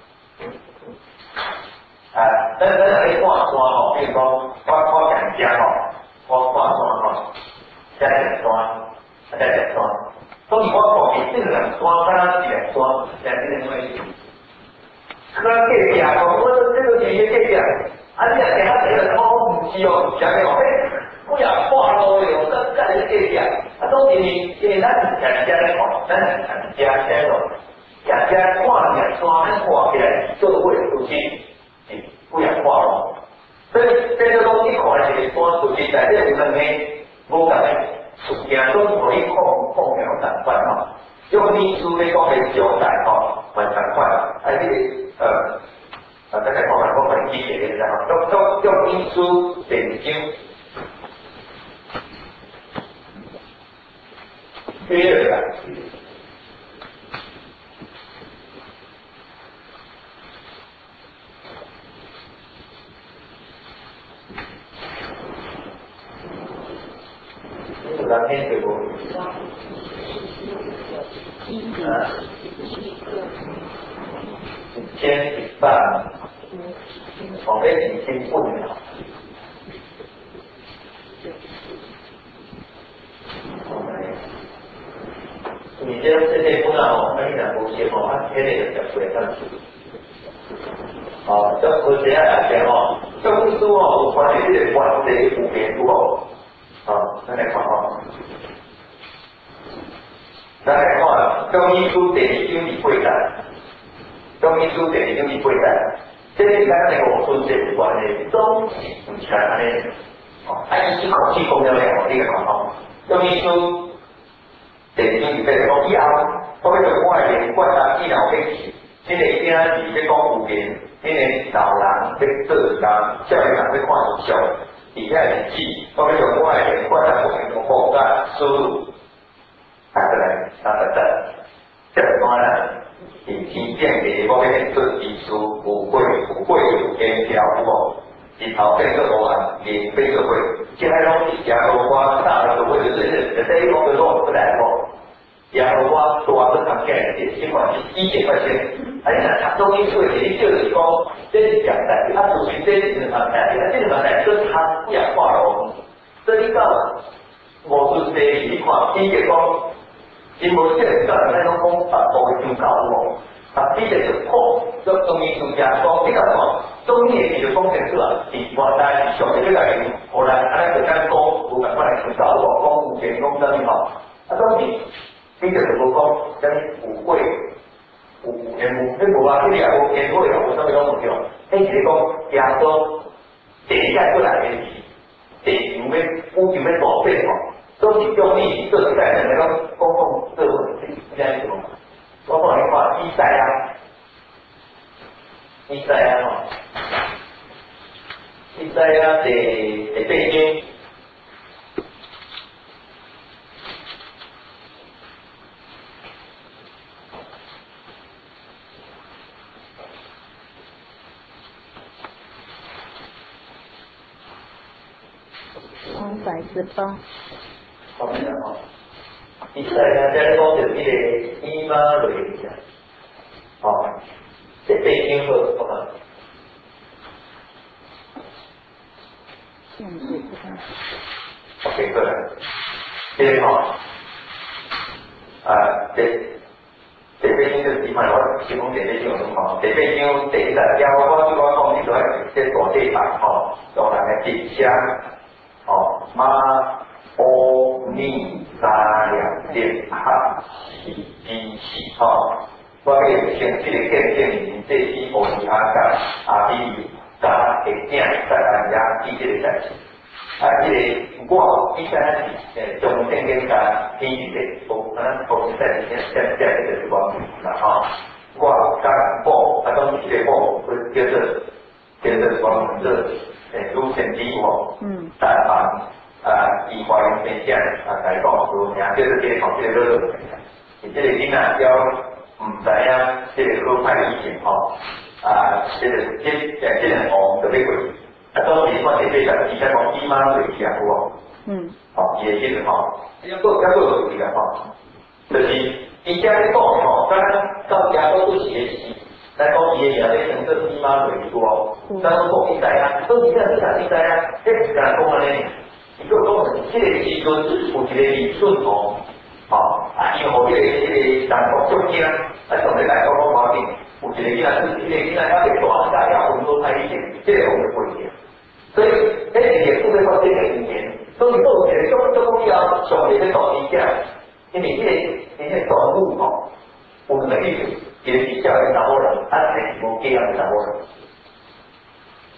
啊，咱咱来看山吼，比如说，我我讲讲吼，我看山吼，再讲山，再讲山，所以我讲这个人山，当然是讲山，讲这个东西。可隔壁讲，我说这个姐姐隔壁，啊，你啊，等下这个我唔是哦，讲咩哦？不要话多了，这这里隔壁，啊，都是你，因为咱是讲家咧吼，咱是讲家先咯。大家看两山，咱看起来做会出去， 不氧化咯。所以变做讲，你看一个单数字内底有两个无共的事件，都可以控控量同款吼。用秘书咧讲嘅状态吼，完同款。啊，你个呃，啊，再来讲下我们记忆嘅啦吼，用用用秘书电经。第二个。两天对不？啊，一天一半，我们已经不了。你这这些不了，那你两不些哦，他天天就出来上去。哦，这我这样来讲哦，这本书哦，有关于这个关系普遍多哦。啊，咱来看吼，咱来看中医书第二章第八节，中医书第二章第八节，这是咱那个我孙子有关的中医，唔是安尼，哦，啊，伊一口气讲了了，你个看吼，中医书第二章第八节讲以后，我要做我的连贯啊，医疗配置，这个囝儿是要讲有面，这个老人要做人，教育人要看影像。底下日记，我们用外人观察不同的国家输入，打出来，打出来，这个当然，以前变嘅，我们做技术，富贵富贵有天条，有无？日头变做无啊，年变做贵，这还拢是亚罗瓜大的贵，就是就是这一个就说不来无。亚罗瓜大都常见的，尽管是一千块钱。啊！你若读中医书的，你就是讲，这是常态，啊，属于这是常态，啊，这个常态就是它不氧化咯。所以你讲无顺地你看，伊就讲，因无这个讲那种讲法度的参考无，啊，你就是看，做中医专家讲，你讲看，中医的就讲清楚啊，是原来上面这个人，后来安尼就讲讲，有办法来参考无，讲有健康啥物吼，啊，当时你就是无讲，啥物富贵。有诶，无，迄无啊，迄个也无见过，也无啥物拢无对。迄是讲耶稣第一届过来诶是，地球要宇宙要大变吼，都是中医做出来的那种公共社会这样子。我帮你看以赛亚，以赛亚吼，以赛亚第第八章。 三百十八。 后面吼，以赛亚这里讲就是迄个以马内利，哦，这八章好，好嘛。OK， 过来，这个吼，啊，这第八章就是以马内利，先讲第八章有什么？第八章第一个，要我我我讲，你说这大地方吼，大人的地下。哦，马欧尼沙两件哈喜机器吼，我给先这个见证里面这些欧尼阿甲阿比甲下囝在咱家记这个代志，啊，这个我以前是诶中正跟甲天宇的，我可能我在里面在在这个地方啦吼，我甲某啊当时这个某叫做叫做光热。诶，路线第一吼，嗯，但啊啊，以华人偏向啊来讲说，名就是这个考这个热热，你这个囡仔要唔知影这个科派以前吼，啊，这个这这这两行特别贵，啊，当时我这边在以前讲姨妈水起啊，有无？嗯，好，也就是吼，要做要做有一个吼，就是以前咧讲吼，咱到家都是学习。咱讲伊个名咧，像做姨妈类多，咱讲讲比赛啊，都是讲比赛比赛啊，这是讲讲安尼。伊个讲，这个时阵有一个理顺吼，吼啊，因后这个这个人国中间，啊，从来来讲讲毛病，有一个囡仔，就是一个囡仔，他被大大要很多太一点，这个我们不一样。所以，这个也不会说这个语言，所以做一个中中要上面的导一下，因为这个这些导入吼，我们的意思。也是叫人查某人，啊，是无这样的查某人。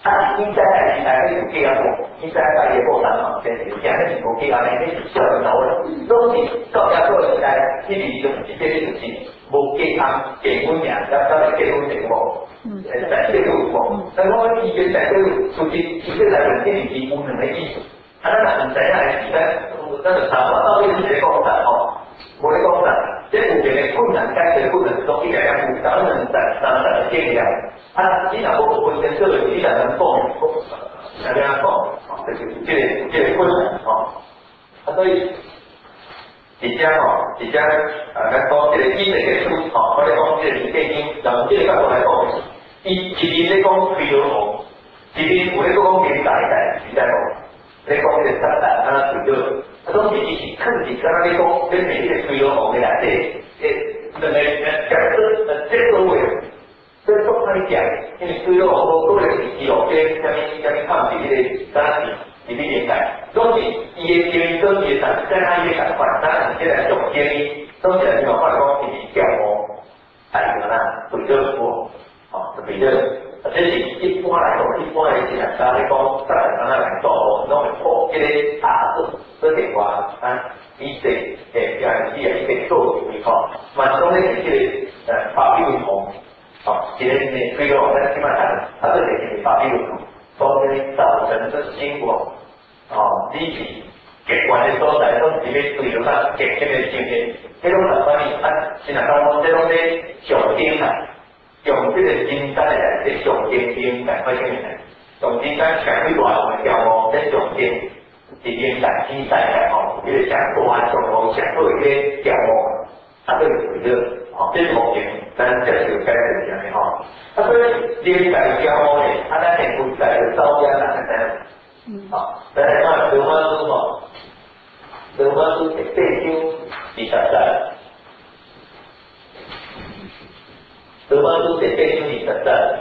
啊，应该还是还是有计啊过，应该把伊过三嘛，先是现在是无计安尼，你是小人头啦，拢是到遐做时代，一直就是这个就是无计安结婚呀，要要结婚成无，嗯，在这个有无，但我以前在这个出去，其实来讲这里是有两个意思，啊，咱若唔知影的时代，咱就查我到底是谁讲啥吼，无咧讲啥，这有一个困难解决困难，总一个两负担能三三三的建量。啊，你若无本身做，你若能讲，像这样讲，哦，这就是这个这个困难哦。啊，所以而且吼，而且啊，咱讲这个基本嘅书，吼，我哋讲这个是基金，从这个角度来讲，伊一边咧讲飞流红，一边有咧讲明大代，是在讲，咧讲这个三代啊，飞流，啊，总是伊是肯定刚刚咧讲，咧每一个飞流红嘅内底，诶，两个讲说呃这个位。所以说，他你讲，因为对于好多个人是有些下面下面看比例的当然是比例连改，东西伊的建议跟伊的跟他伊的改换，当然现在总建议，东西来讲话讲是比较哦，哎什么呢？比较多，哦，比较，这是一般来讲，一般来讲，大家讲在咱那来做，拢会破这个大字，这点话啊，以前诶，也是也可以做为吼，万中呢是这个呃法律为同。哦，今天你推给我在起码看，他这里给你发比如说呢，早晨的新闻，哦，你是给完的所在都直接推流上给这个新闻，这种来讲呢，啊，现在讲讲这种的上顶啊，用这个金山来这上顶顶来发现的，用金山全会大我们叫哦，在上顶这边在金山来哦，这个像过完上头像做一个叫哦，啊，这个有一个。哦，这是目前咱这是改变这样的哈。啊，所以连改交呢，啊，咱内部在招标哪个单？嗯。好，再来看德华书嘛，德华书是八九二十三，德华书是八九二十三。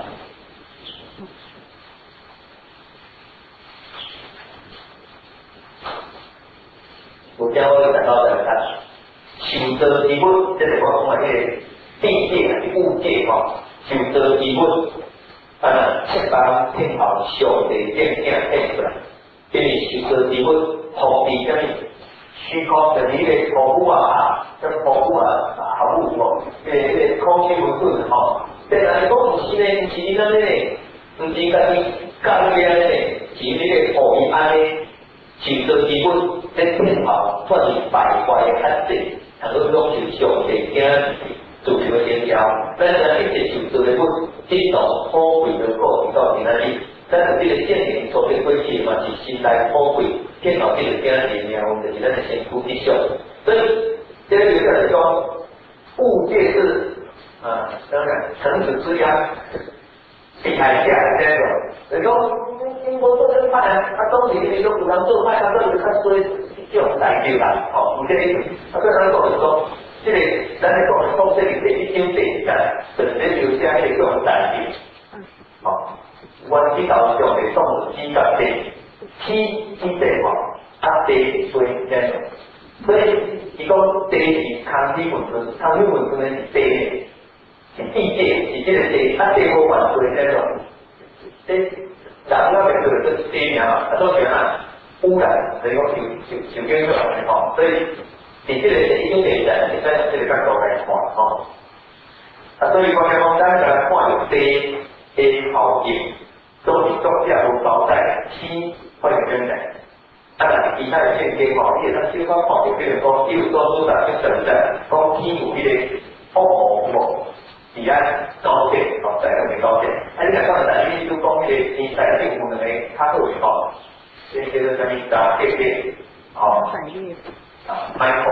我将我讲到的看。受造之物，这是我讲的迄个地界还是物界吼，受造之物，啊，七帮天后上帝见镜显出来，因为受造之物，福地叫你虚空，就是迄个土虎啊，叫土虎啊，好虎吼，迄个迄个空气不顺吼，但是讲唔是呢，唔是咱呢，唔是家己讲嘅呢，是迄个土地安尼，受造之物，这天后算是败坏的限制。很多东西上帝惊做什么先教，但是呢，一直受做的不，这种宝贵的过程到今仔日，但是这个建立所谓规矩嘛，是现代宝贵，天后这个今仔日呢，就是咱的先夫之相，所以这个就是说，物界是啊，当然臣子之家，地海下的这种，你说英国做这派，啊，东西你说古人做派，他都有他说。这种代表啦，吼，有这个，啊，所以咱讲就是说，这个咱来讲讲这个这一点点在，本身就加一个这种代表，吼，我知道上的动物基本的天之地嘛，啊地水这种，所以伊讲地是空气本身，空气本身呢是地，是地界，是这个地，啊地无管水这种，这人要面对的是地名啊，啊都是啊。污染，所以讲受受受影响的吼，所以伫这个已经内在，你在这个角度来看吼，啊，所以讲讲咱来看到地的效应，都是作者有交代天会有影响，啊，但是其他的现象吼，你咱小可看到，比如讲，比如说主打去存在，讲天有迄个风雨无，是安高铁，哦，在那边高铁，啊，你来讲咱意思讲迄个天在政府两个较好的吼。这叫做什么？打电电，哦，啊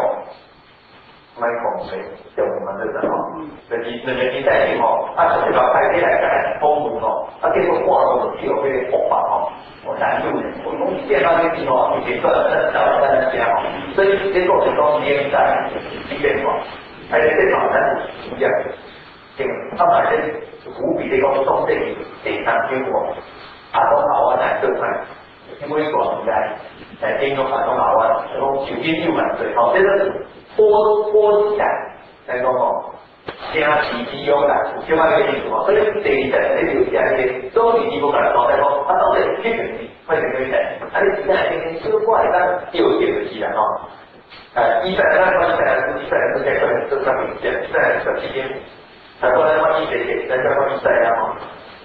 ，Michael，Michael 谁？叫我们这个哦，就是两个年代里吼，啊，从这个台北来讲，风雨吼，啊，结果挂到去有那个火把吼，我难度，我东西见到那地方，已经算算到了在那边吼，所以这过程中也在一变化，而且这场呢，一样，这个他本身无比的讲送这里地上经过，啊，都好啊，来这块。因为说现在，在京东、广东、老湾，然后九斤六万岁，好，这个波波起来，来讲吼， 正是利用啦，有即摆个意思吼。所以第二代你就写个，总是伊无甲你交代讲，啊到底去哪里，快点去来，啊你真系天天小可会当钓钓就是啦吼。呃，一赛咱讲一赛来，一赛来，一赛可能做较明显，一赛来小期间，才过来讲一赛嘅，咱再讲一赛啊吼。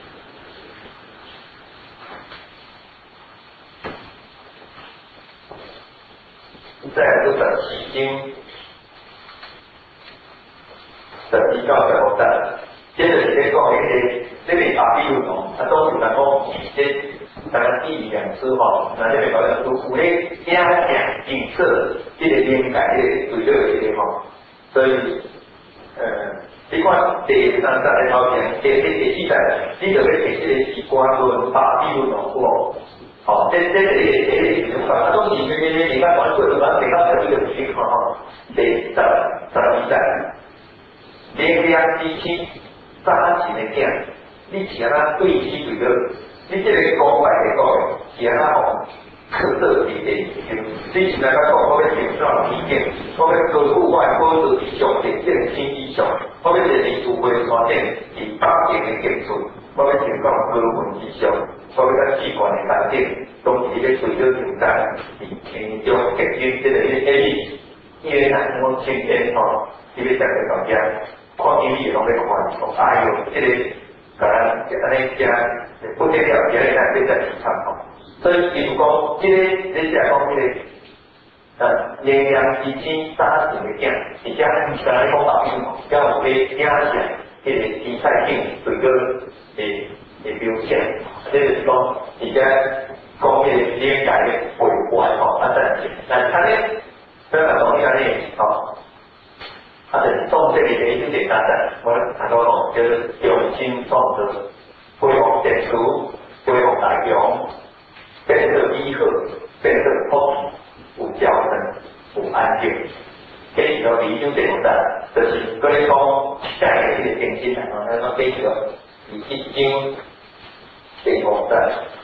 再来就是起经，十二到十五代，接着是咧讲迄个，这个法比如讲，啊，都是咱讲这大概第两次吼，那这边讲有有咧影像景色，这个灵感这个最热的吼，所以呃，你看第三代的头前，第第第四代，你就要摕这个时光论法比如讲好。哦，这这个这个这个啊，都是这个你看管过的，咱每到这个情况哈，得十十二代，连两支起早起的囝，你是安那对起对个，你这个讲法来讲，是安那吼，克制你的意见，你是来讲我要减少意见，我要高户外保持以上的这个经济上，我要是你除非发展以八年的建筑，我要提高高文以上。所以咱器官的产品，都是咧随着成长，是其中结晶，即个迄个因为咱讲今天吼，伊咧食个物件，看见伊拢咧看，讲哎哟，即个甲咱就安尼食，不得了，今日咱要在市场吼。所以比如讲，即个你食讲迄个，呃，营养之精扎实的囝，而且咱刚才讲到病吼，要有咧影响迄个体态性对个诶。的表现，即是讲而家讲嘅理解嘅回归吼，啊但但係咧，相反講呢個咧，哦，啊就是創這個嘅一點單單，我睇到咯，就是用心創造，恢復建築，恢復大用，變得醫學，變得風有交通，有安定，這是個理想點單，就是嗰啲講下嘅呢個定心嚟講，咱講這個已經。地方站，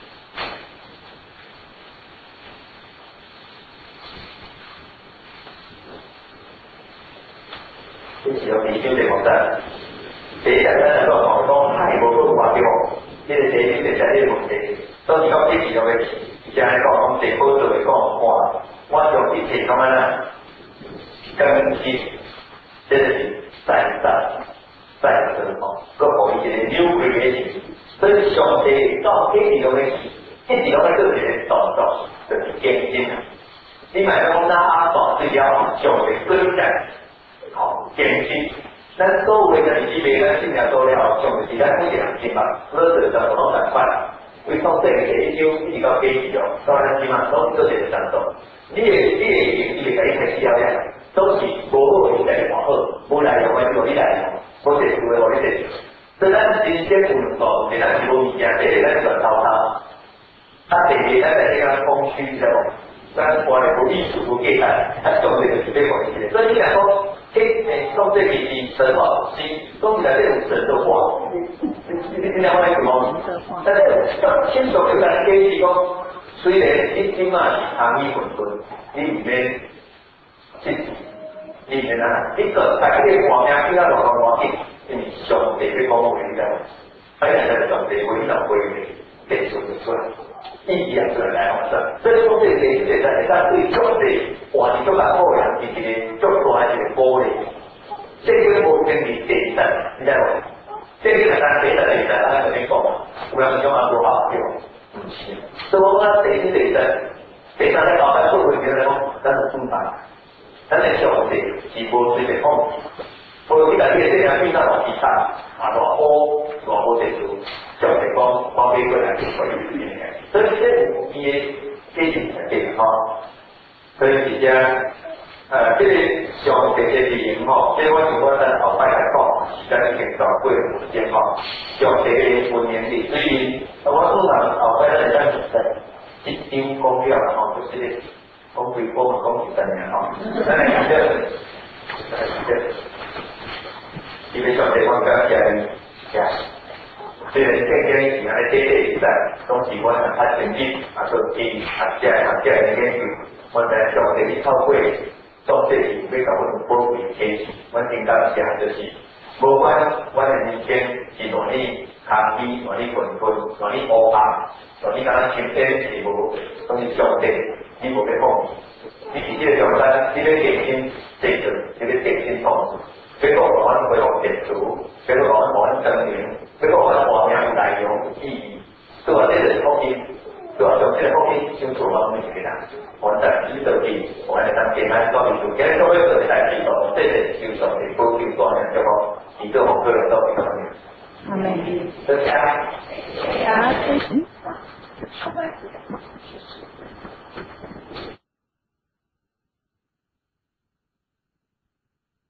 这是有地方地方站。第一咱来讲讲讲太无好话对无？这个第一就是这个问题。到时讲这是有个，而且来讲讲地方做来讲话，我从一切讲安那，根基，这是再三再三吼，各互伊一个扭曲的形。所以上帝到一直拢咧，一直拢咧做一个动作，就是更新啊。你买讲咱阿爸最了上帝更新，吼更新。咱所有嘅日子未咱信仰做了，上帝是咱每一人心嘛，所以就就拢相反。为从这个一九一直到几时哦，到咱起码都做一个战斗。你嘅你嘅你嘅一开始要咧，都是无好你来好，无来用嘅就你来用，无是做嘅我你得。所以咱人生有两道，是咱是无物件，第一咱转头他，啊第二咱在这个空虚知道无？咱活咧无意识无计算，啊做这个是要回事。所以你来讲，迄诶讲这个是神吼，是讲起来这种神的话，你你你两位什么？但是要清楚就咱解释讲，虽然你起码是行医混沌，你里面是里面啊，你个在这个画面比较落落环境。因为上帝要讲话你知道，哎呀，在上帝为了为你变出出来，意义出来来往上。所以讲这个现在会当对上帝话是足大好人，是一个足大一个鼓励。这个无经历第三，你知道无？这个是咱第三第三，咱前面讲，有人讲阿多好对无？唔是，所以我讲第四第三，第三在老板做会觉得讲，咱是正常，咱的上帝是无随便讲。所以，你家己这样遇到落地产，啊，落雨，落雨地主，上帝讲，我俾过来就可以实现嘅。所以这有伊嘅基础条件吼，所以而家，呃，这个上帝嘅利用吼，即我如果咱后摆来讲，时间已经到过了时间吼，上帝嘅文明力，所以我通常后摆咱咱一张讲了吼，就是讲几波嘛，讲几十年吼，咱来看这，来看这。因为上帝我讲讲呀，虽然天天是安尼短短时间，拢是我很较前进，啊，做记学者学者的研究，我在上帝透过做这是要甲阮宝贵启示，阮应当写就是无管阮的人生是让你空虚，让你困困，让你乌暗，让你敢若身体是无，拢是上帝，你无要放弃。你是这个上山，你要定心制作，你要定心创造。要讲阮恢复建筑，要讲阮经营，要讲阮活命有内容有意义，对吧？这个福音，对吧？从这个福音相处我们每个人，阮在指导去，阮来当简单教育做，今日做伙做嘅代志，从这个就上帝保佑大人，叫我伊做好个人到地方面。 阿妹。 多谢。 啊，嗯。